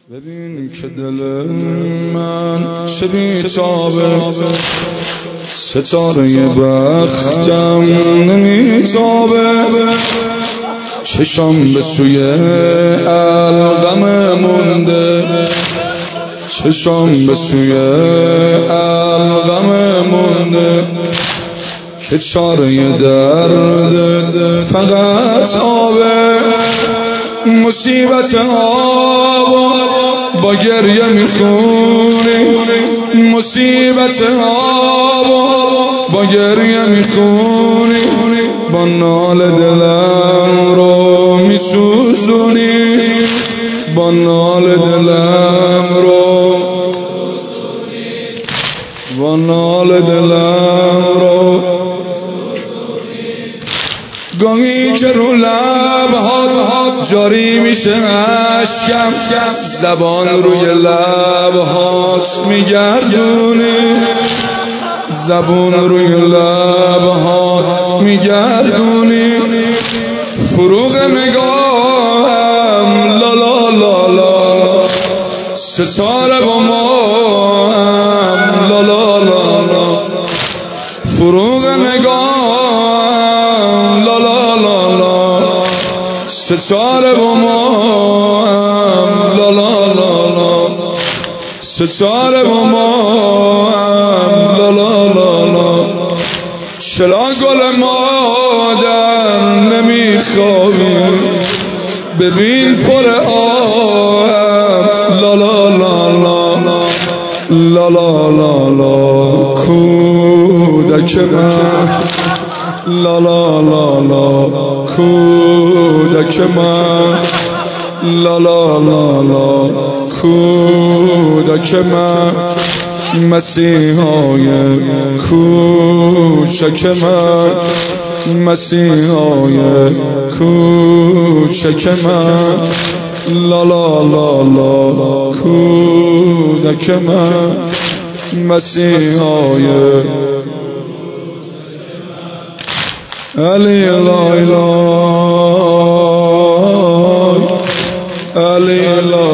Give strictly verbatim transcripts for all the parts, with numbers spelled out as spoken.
ببین که دل من چه بیتابه، ستاره بختم نمیتابه، چشم به سوی القم مونده، چشم به سوی القم مونده، که چاره درد فقط آبه. مصیبت آب با گریه میخونی، مصیبت آب با گریه میخونی، با نال دلم رو میسوزونی، با نال دلم رو، با نال دلم رو. گاهی که رو لبهات جاری میشه اشکم، زبان روی لبهات میگردونی، زبان روی لبهات میگردونی. فروغ نگاهم لا لا لا لا، ستاره با ما هم لا لا لا لا. فروغ نگاهم لا لا لا لا، ستاره با ما هم لا لا لا لا، ستاره با ما هم لا لا لا لا. چرا گل مادر نمیخوابی، ببین پر آهم لا لا لا لا، لا لا لا لا. کودک من لا لا لا لا، کودک من لا لا لا لا، کودک من. مسیحای کوچک من، مسیحای کوچک من لا لا لا لا، کودک من. مسیحای علی لا اله، علی لا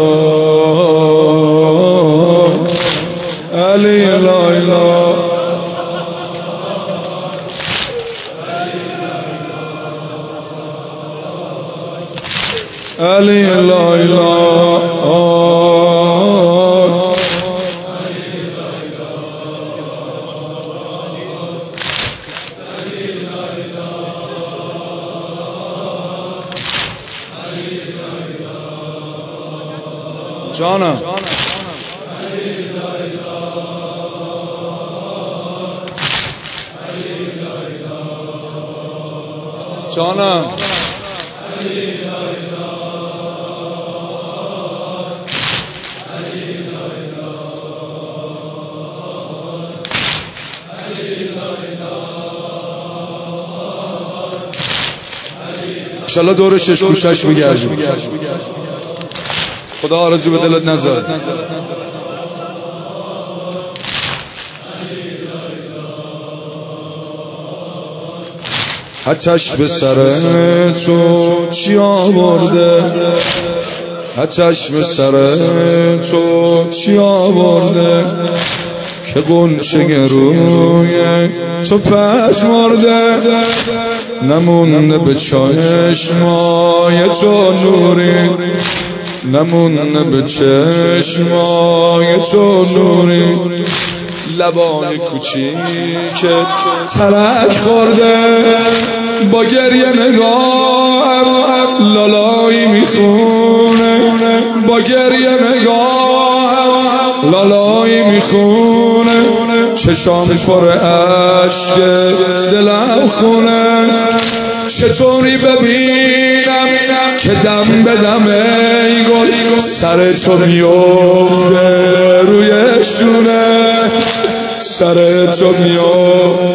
اله، علی لا اله. علی لا اله، جانم جانم انشالله دور شش گوشش میگردیم. خدا آرزو به دلت نذاره. آتش به سر تو چی آورده، آتش به سر تو چی آورده، که غنچه روی تو پژمرده، نمونده به چشمای تو نوری، نمونه به چشمای تو نوری. لبای کوچیکت ترک خورده، با گریه نگاهم لالایی میخونه، با گریه نگاهم لالایی میخونه. چشام پر عشق دلم خونه، چطوری ببینم که دم به دم ای گل سر تو میفته روی شونه، سر تو میفته.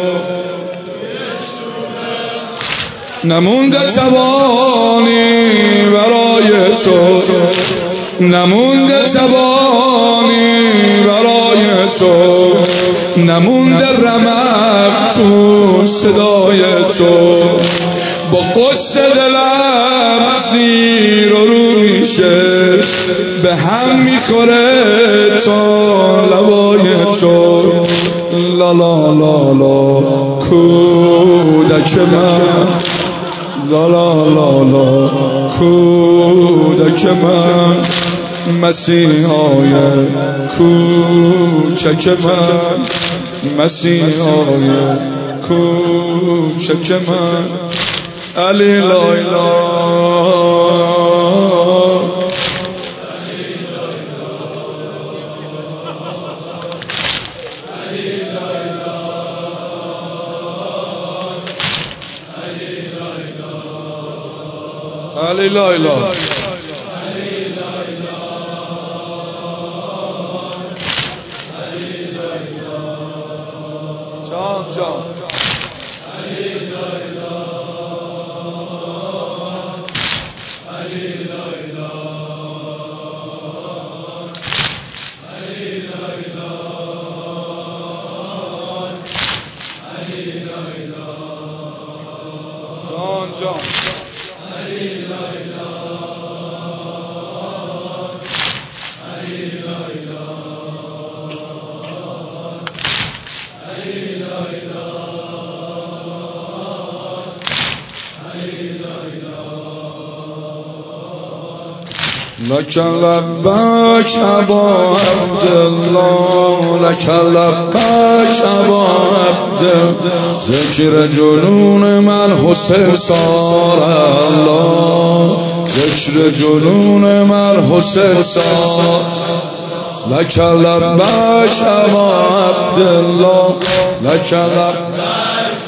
نمونده توانی برای تو، نمونده توانی برای تو، نمونده رمق تو صدای تو. با قصه دلم زیر و رو میشه، به هم میخوره تا لبای تو لا لا لا لا کودک من لا لا لا لا کودک من مسیحای کوچک من مسیحای کوچک من علی لایلا علی لایلا جان جان جان جان لك لبيك أبا عبد الله لك لبيك أبا عبد ذكر جنون من حسین صار الله ذكر جنون من حسین صار لك لبيك أبا عبد الله لك لبيك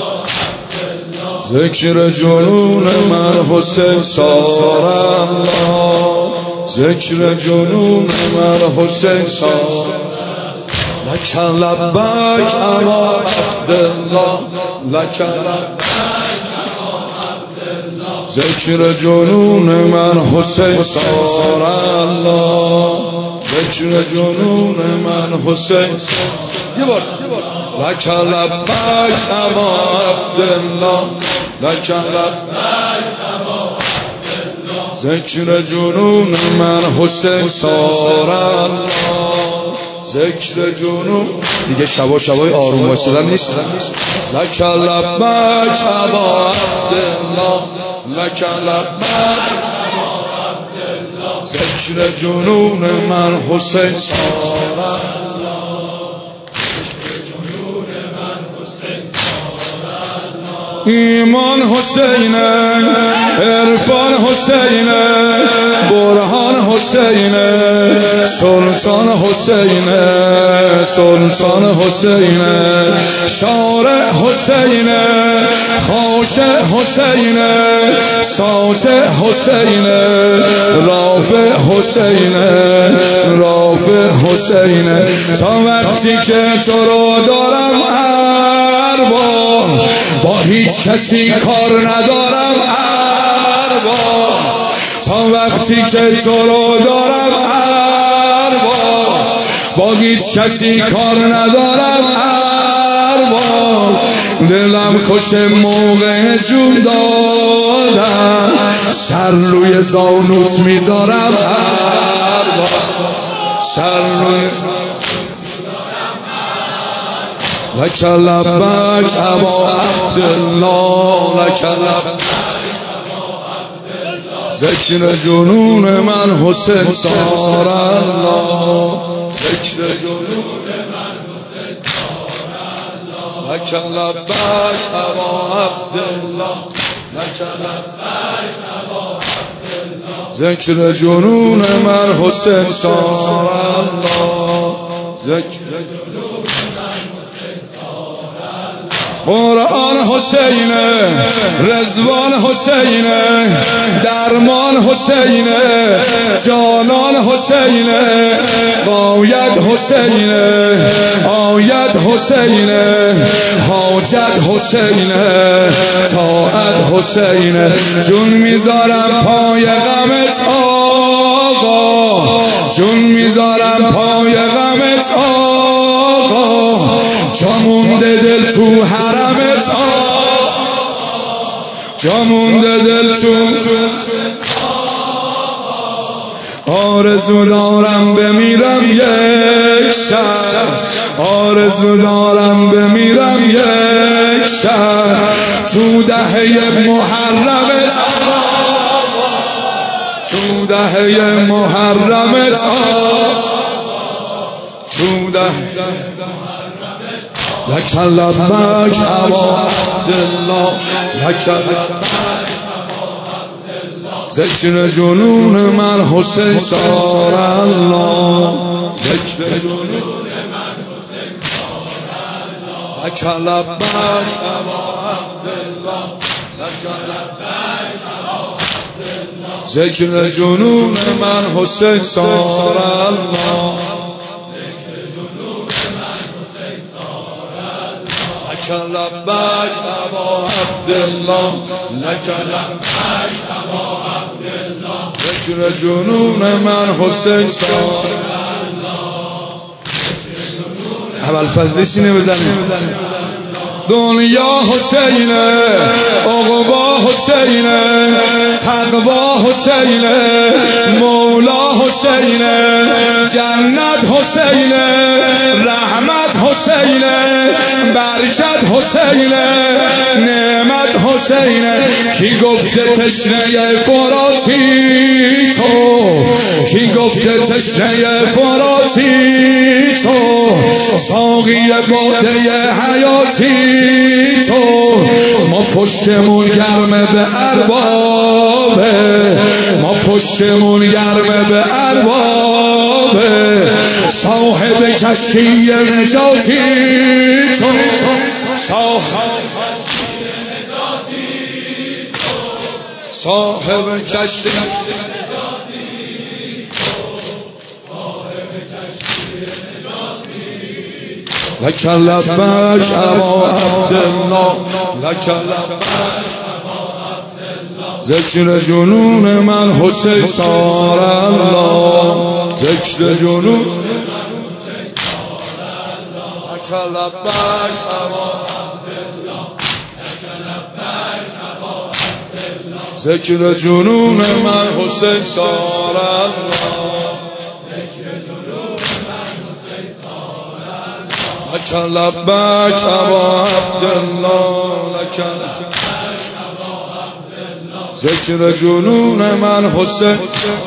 ذکر جنون من حسین صار الله ذکر جنون من حسین صار لک لبیک ابا عبدالله لک لبیک ابا عبدالله ذکر جنون من حسین صار الله ذکر جنون من حسین یه بار لک لبیک ابا عبدالله لک لبیک ابا عبدالله ذکر جنون من حسین صار الله ذکر جنون دیگه شبا شبای آروم واسدن نیست لک لبیک ابا عبدالله لک لبیک ابا عبدالله ذکر جنون من حسین صار الله ایمان حسینه عرفان حسینه برهان حسینه سلطان حسینه سلطان حسینه شارع حسینه خاشع حسینه ساطع حسینه رافع حسینه رافع حسینه تا وقتی که تو رو دارم ارباب با هیچ کسی کار ندارم ارباب تا وقتی که تو رو دارم ارباب با هیچ کسی کار ندارم ارباب دلم خوش موقع جون دادم سر روی زانوت میذارم ارباب سر روی لک لبیک ابا عبدالله لک لبیک ذکر جنون من حسین صار الله ذکر جنون من حسین صار الله لک لبیک ابا عبدالله لک لبیک ابا عبدالله ذکر جنون من حسین صار الله ذکر جنون قرآن حسینه رضوان حسینه درمان حسینه جانان حسینه باید حسینه آید حسینه حاجت حسینه طاعت حسینه جون میذارم پای غمت آقا جون میذارم پای غمت آقا جامونده دل تو حرمت جامونده دل تو آرزو دارم بمیرم یک شب، آرزو دارم بمیرم یک شب تو دهه محرم، تو دهه محرم، تو دهه لک لبک ابا عبدالله، لک ذکر جنون من حسین سار الله، ذکر جنون من حسین سار الله، لک لبک ابا عبدالله، لک لبک ابا عبدالله، ذکر جنون من حسین سار الله، لک لبک ابا عبدالله، لک لبک ابا عبدالله، ذکر جنون من حسین سار الله. اول فضلی سینه بزنیم. دنیا حسینه، عقبا حسینه، تقوا حسینه، مولا حسینه، جنت حسینه، رحمت حسینه، برکت حسینه، نعمت حسینه. کی گفته تشنه فراتی تو، کی گفته تشنه فراتی تو، ساقی باده حیاتی تو. ما پشتمون گرمه به اربابه، ما پشتمون گرمه به اربابه، صاحب کشتی نجاتی تو، صاحب صاحب کشتی لک لبک ابا عبدالله، لک لبک ابا عبدالله، ذکر جنون من حسین سار الله، ذکر جنون من حسین سار الله، لک لبک ابا عبدالله، لک لبک ابا عبدالله، ذکر جنون من حسین سار الله، لک لبک ابا عبدالله، لک لبک ابا عبدالله، ذکر جنون من حسین،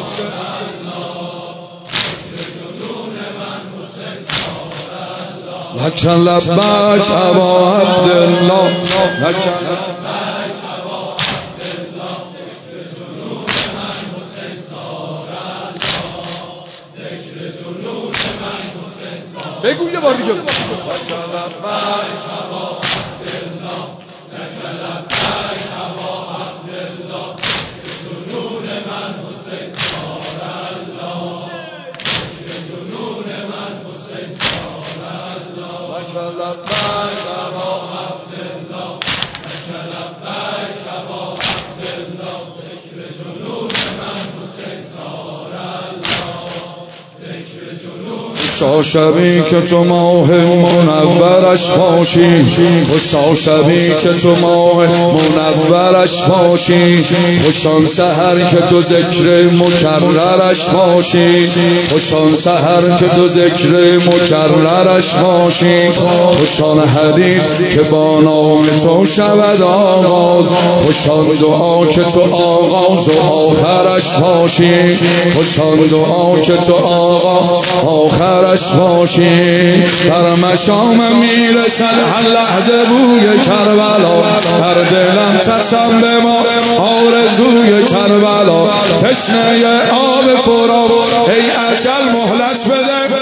لک لبک ابا عبدالله، لک لبک ابا عبدالله، ذکر جنون من حسین سار الله، ذکر جنون من حسین سار. بگو یه بار دیگه. لک لبک ابا عبدالله، لک لبک ابا عبدالله، ذکر جنون من حسین سار الله، ذکر جنون من حسین سار الله، لک لبک ابا عبدالله، لک لبک ابا عبدالله، ذکر جنون من حسین سار الله، ذکر جنون. خوشا شبی که تو ماه منورش باشی، خوشا شبی که تو ماه منورش باشی، خوشان سحر که تو ذکر مکررش باشی، خوشان سحر که تو ذکر مکررش باشی، خوشان حدیث که با نام تو شود آغاز، خوشان دعا که تو آغاز و آخرش باشی، خوشان دعا که تو آغاز آخرش باشی. در مشام میرسد هر لحظه بوی کربلا، در دلم چشم به ما آرزوی کربلا، تشنه آب فرات ای اجل مهلت بده،